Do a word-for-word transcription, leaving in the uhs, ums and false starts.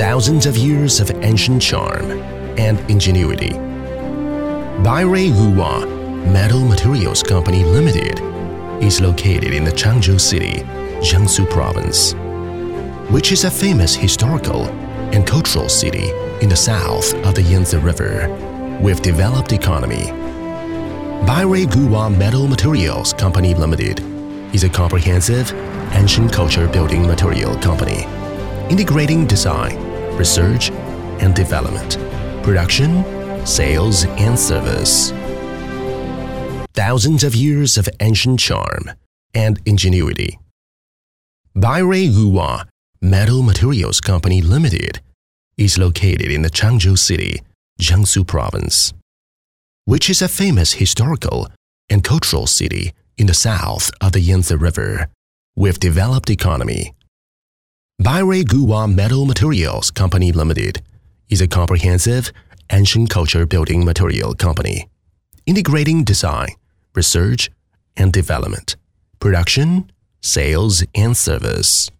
thousands of years of ancient charm and ingenuity. Bairui Guwa Metal Materials Company Limited is located in the Changzhou City, Jiangsu Province, which is a famous historical and cultural city in the south of the Yangtze River with developed economy. Bairui Guwa Metal Materials Company Limited is a comprehensive ancient culture building material company, integrating design, research and development, production, sales and service. Thousands of years of ancient charm and ingenuity. Bairui Guwa Metal Materials Company Limited is located in the Changzhou City, Jiangsu Province, which is a famous historical and cultural city in the south of the Yangtze River with developed economy. Bairui Guwa Metal Materials Company Limited is a comprehensive ancient culture building material company, integrating design, research and development, production, sales and service.